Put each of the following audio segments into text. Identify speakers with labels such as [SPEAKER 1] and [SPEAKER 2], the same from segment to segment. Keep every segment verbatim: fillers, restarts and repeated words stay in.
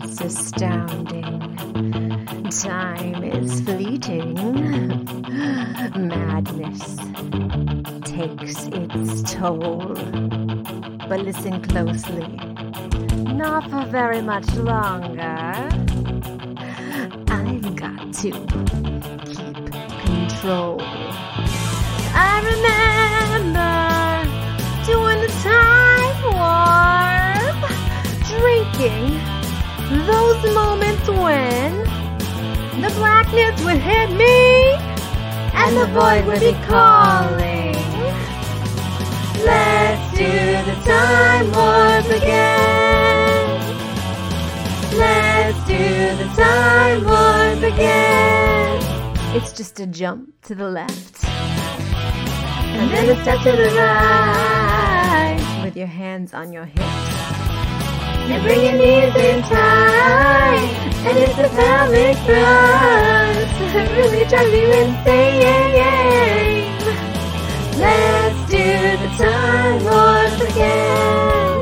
[SPEAKER 1] It's astounding. Time is fleeting. Madness takes its toll. But listen closely. Not for very much longer. I've got to keep control. I remember doing the time warp, drinking those moments when the blackness would hit me and the void would be calling. Let's do the time warp again. Let's do the time warp again. It's just a jump to the left and then a step to the right with your hands on your hips. You bring your knees in tight, and it's a pelvic thrust. It really drives you insane. Let's do the time warp again.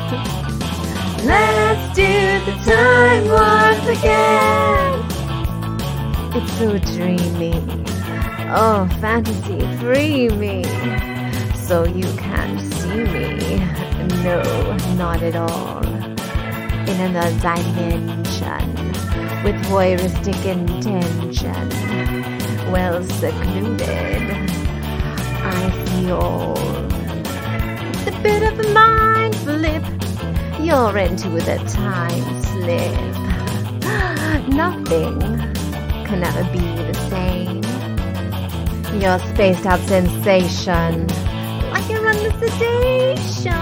[SPEAKER 1] Let's do the time warp again. It's so dreamy. Oh, fantasy, free me. So you can't see me. No, not at all. In another dimension, with voyeuristic intention, well secluded, I see all. It's a bit of a mind flip. You're into the time slip. Nothing can ever be the same. Your spaced out sensation, like you're under sedation.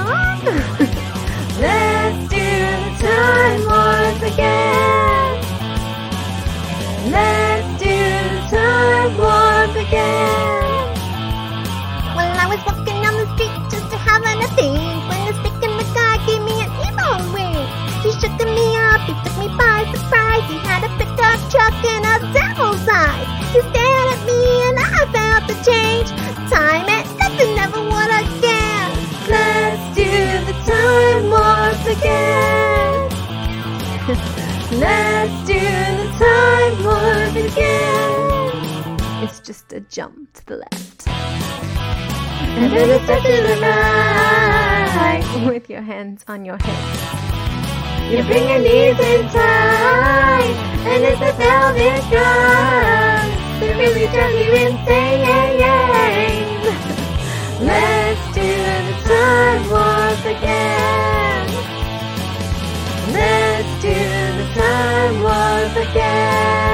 [SPEAKER 1] Let's do the time warp again. Let's do the time warp again.
[SPEAKER 2] Well, I was walking down the street just to having a think when the stick in the guy gave me an emo wink. He shook me up, he took me by surprise. He had a pickup truck and a devil's eyes. He stared at me and I felt the change. Time and nothing never would again.
[SPEAKER 1] Let's do the time warp again. Let's do the time warp again. It's just a jump to the left and then a step to the right with your hands on your hips. You bring your knees in tight, and it's a pelvic thrust. It really drives you insane. Let's do the time warp again. Let's do the time warp again.